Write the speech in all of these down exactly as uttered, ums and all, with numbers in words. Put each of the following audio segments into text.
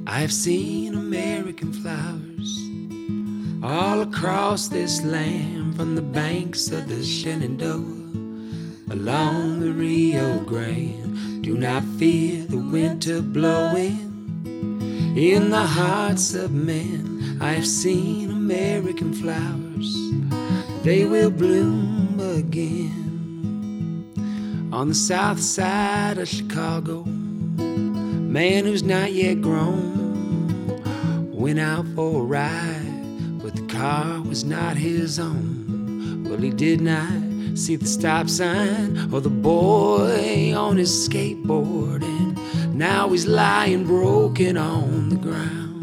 I've seen American flowers all across this land, from the banks of the Shenandoah along the Rio Grande. Do not fear the winter blowing in the hearts of men. I've seen American flowers, they will bloom again. On the south side of Chicago, man who's not yet grown went out for a ride, but the car was not his own. Well, he did not see the stop sign or the boy on his skateboard, and now he's lying broken on the ground.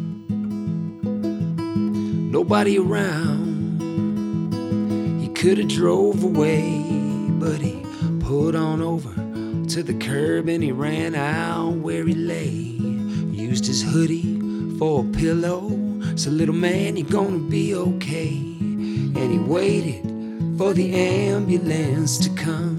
Nobody around, he could have drove away, but he pulled on over to the curb and he ran out where he lay. Used his hoodie for a pillow, so little man, you're gonna be okay. And he waited for the ambulance to come.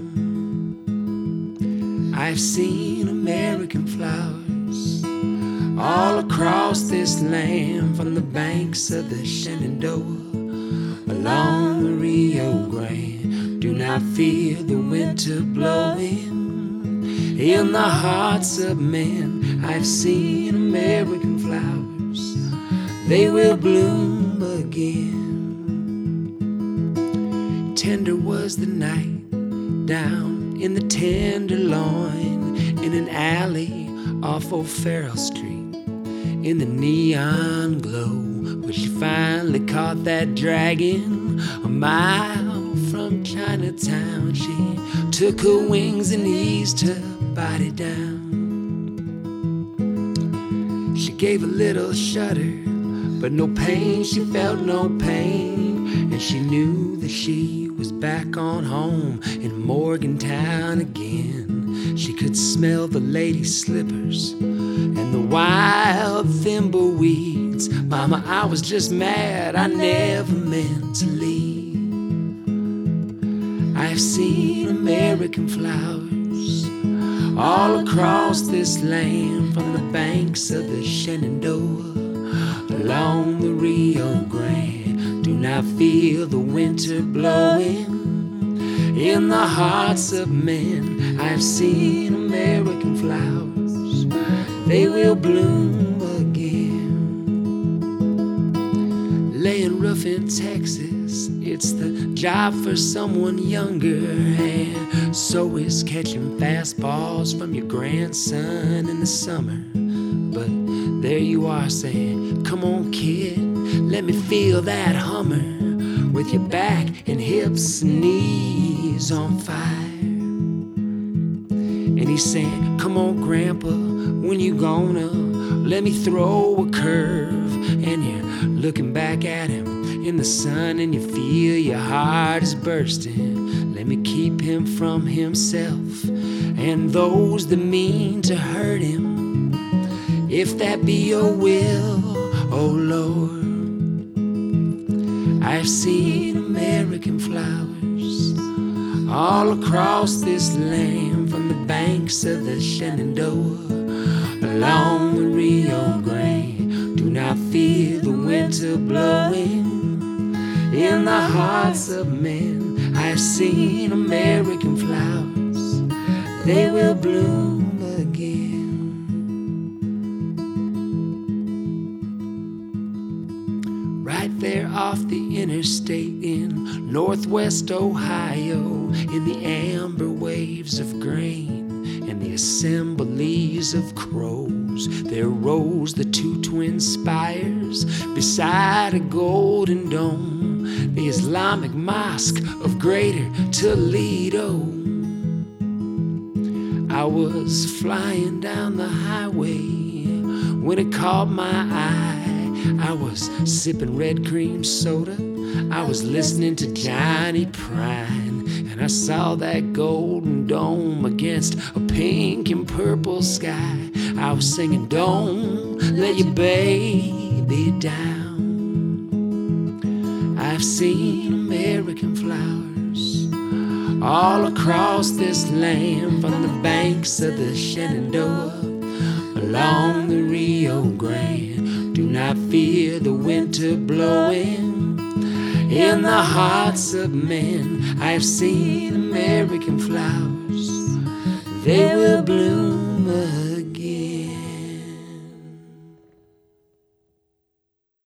I've seen American flowers all across this land, from the banks of the Shenandoah along the Rio Grande. Do not fear the winter blowing in the hearts of men. I've seen American flowers, they will bloom again. Tender was the night down in the Tenderloin, in an alley off O'Farrell Street, in the neon glow, where she finally caught that dragon a mile from Chinatown. She took her wings and eased her body down. She gave a little shudder, but no pain, she felt no pain. And she knew that she was back on home in Morgantown again. She could smell the lady's slippers and the wild thimbleweeds. Mama, I was just mad, I never meant to leave. I've seen American flowers all across this land, from the banks of the Shenandoah along the Rio Grande. Do not feel the winter blowing in the hearts of men. I've seen American flowers, they will bloom again. Laying rough in Texas, it's the job for someone younger, and so is catching fastballs from your grandson in the summer. But there you are saying, come on kid, let me feel that Hummer, with your back and hips and knees on fire. And he's saying, come on grandpa, when you gonna let me throw a curve? And you're looking back at him in the sun and you feel your heart is bursting. Let me keep him from himself and those that mean to hurt him, if that be your will, oh Lord. I've seen American flowers all across this land, from the banks of the Shenandoah along the Rio Grande. Do not fear the winter blowing in the hearts of men. I've seen American flowers, they will bloom again. Right there off the interstate in northwest Ohio, in the amber waves of grain and the assemblies of crows, there rose the two twin spires beside a golden dome, the Islamic Mosque of Greater Toledo. I was flying down the highway when it caught my eye. I was sipping red cream soda, I was listening to Johnny Prine, and I saw that golden dome against a pink and purple sky. I was singing, don't let your baby down. I've seen American flowers all across this land, from the banks of the Shenandoah along the Rio Grande. Do not fear the winter blowing in the hearts of men. I have seen American flowers, they will bloom